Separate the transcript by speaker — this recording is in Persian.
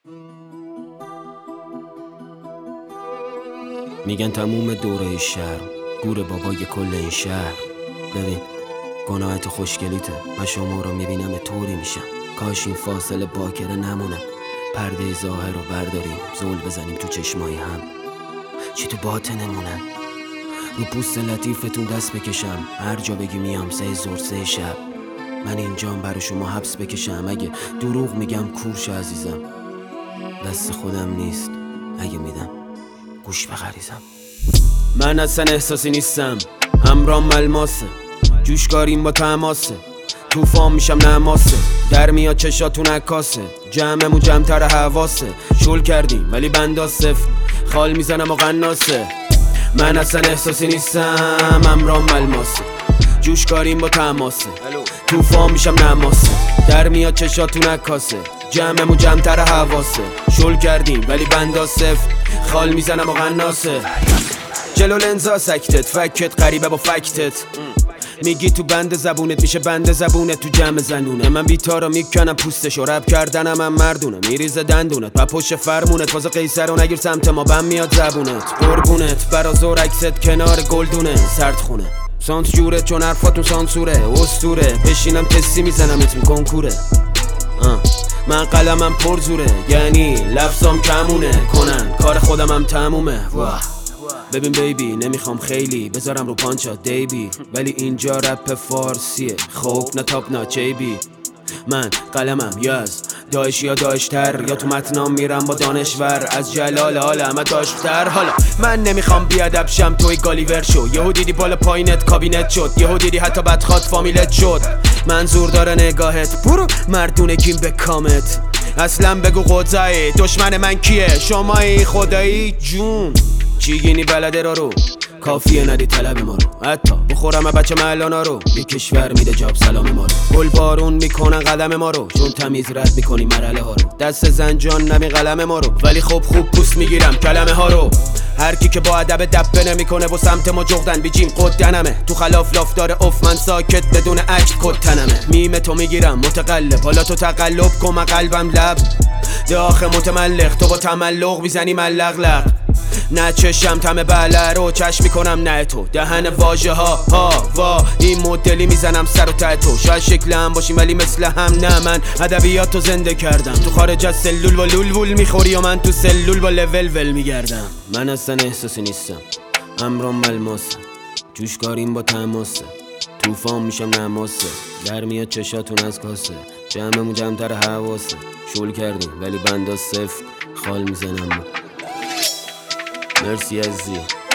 Speaker 1: میگن تموم دوره شهر گور بابای کل این شهر. ببین گناهت خوشگلیته، من شما رو میبینم طوری میشم. کاش این فاصله باکره نمونه، پرده ظاهر رو برداریم، زل بزنیم تو چشمای هم، چی تو باطنمونه. رو پوست لطیفتون دست بکشم، هر جا بگی میام، 3 ظهر 3 شب. من اینجام برای شما حبس بکشم، اگه دروغ میگم کورش عزیزم. دست خودم نیست، اگه میدم گوش بغریزم. من اصلا احساسی نیستم، همرام الماسه، جوشکاریم با تماسه، توفان میشم نماسه، در میاد چشاتون عکاسه، جمعمون جمع‌تر حواسه، شل کردیم ولی بندا سفت، خال میزنم و قناسه. من اصلا احساسی نیستم، همرام الماسه، جوشکاریم با تماسه، توفان میشم نماسه، در میاد چشاتون عکاسه، جمعمون جمع‌تر حواسه، شل کردیم ولی بندا سفت، خال میزنم و قناسه. جلو لنزا سکتت، فکت غریبه با فکتت، میگی تو بند زبونت میشه بند زبونت تو جمع زنونه. من بیتارو میکنم پوستشو، رب کردنم هم مردونه، میریزه دندونت و پشت فرمونت، واسه قیصر رو نگیر سمت ما، بم میاد زبونت، قربونت برا زور عکست کنار گلدونه، سردخونه سانس جوره چون حرفاتون سانسوره، اسطوره بشینم تسی میزنم اسم کنکوره. من قلمم پر زوره، یعنی لفظام کمونه، کنن کار خودم هم تمومه. ببین بیبی نمیخوام خیلی بذارم رو پانچات دیبی، ولی اینجا رپ فارسیه، خوب نه تاپ نه چیبی. من قلمم یاز داعش یا داعشتر، یا تو متنام میرم با دانشور، از جلال عالم داشتر. حالا من نمیخوام بیادب شم، توی گالیور شو، یهو دیدی بالا پایینت کابینت شد، یهو دیدی حتی بدخواد فامیلت شد. منظور داره نگاهت، برو مردونه گیم به کامت، اصلا بگو قضایی دشمن من کیه، شمایی خدایی جون چیگینی بلده رو کافیه ندی طلب ما رو، حتی بخورم بچه محلانا رو، بی کشور میده جاب سلام ما رو، گل بارون میکنن قدم ما رو، چون تمیز رد میکنی مرحله ها رو، دست زنجان نمی قلم ما رو، ولی خب خوب پوست میگیرم کلمه ها رو. هر کی که با ادب دبه نمیکنه و سمت ما جغدن بیجیم قدنمه، تو خلاف لاف داره اف، من ساکت بدون اکت کتنمه، میم تو میگیرم متقلب، حالا تو تقلب کن من قلبم لب داخل متملق، تو با تملق میزنی ملق نه چشم تم بله رو چشم میکنم نه تو دهن واژه ها وا این مدلی میزنم سر و ته تو، شاید شکل هم باشیم ولی مثل هم نه. من ادبیات تو زنده کردم، تو خارج از سلول با لول میخوری و من تو سلول با لول ول میگردم. من اصلا احساسی نیستم، همرام ملماسه، جوشکاریم با تماسه، توفان میشم نماسه، در میاد چشاتون از کاسه، جمعمون جمع‌تر حواسه، شل کردیم ولی بندا سفت، خال میزنم. مرسی عزیزی.